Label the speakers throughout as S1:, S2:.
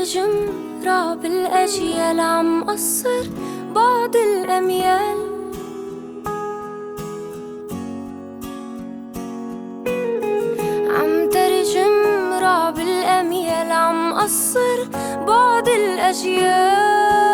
S1: ترجم رعب الأجيال، عم قصر بعض الأميال. عم ترجم رعب الأميال، عم قصر بعض الأجيال.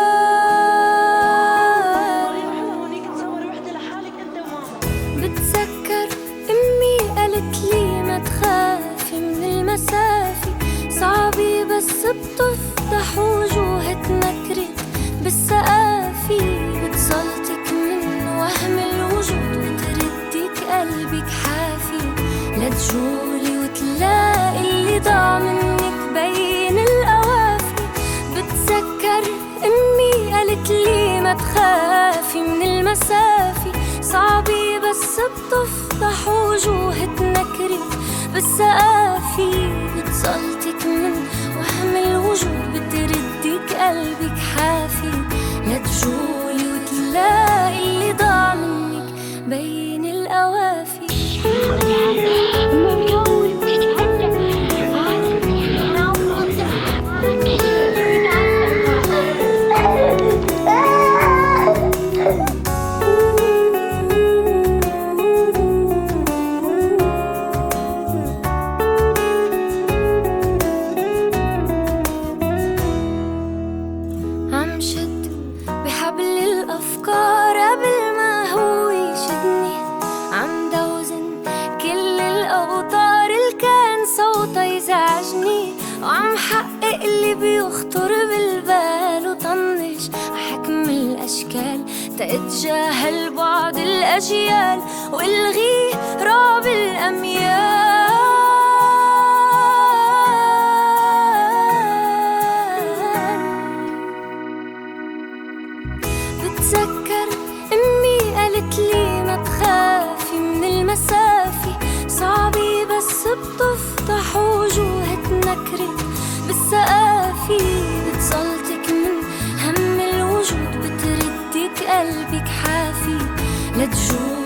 S1: بتذكر أمي قالت لي ما تخافي من المسافة، صعبة بس بتفضح وجوه تنكرت بالسقافي. بتصلتك من وهم الوجود وتردك قلبك حافي، لا تجولي وتلاقي اللي ضاع منك بين القوافي. بتذكر أمي قالت لي ما تخافي من المسافة، صعبة بس بتفضح وجوه تنكرت بالسقافي. بتصلتك من وهم الوجود بتردك قلبك حافي، لا تجولي وتلاقي اللي ضاع منك بين القوافي. عم شد بحبل الأفكار قبل ما هو يشدني، عم دوزن كل الأوتار اللي كان صوته يزعجني، وعم حقق اللي بيخطر بالبال وطنش حكم الأشكال، تتجاهل بعض الأجيال والغي رعب الأميال. بتذكر أمي قالت لي ما تخافي من المسافة، صعبة بس بتفضح وجوه تنكرت بالسقافي. بتصلتك من هم الوجود بتردك قلبك حافي، لا تجول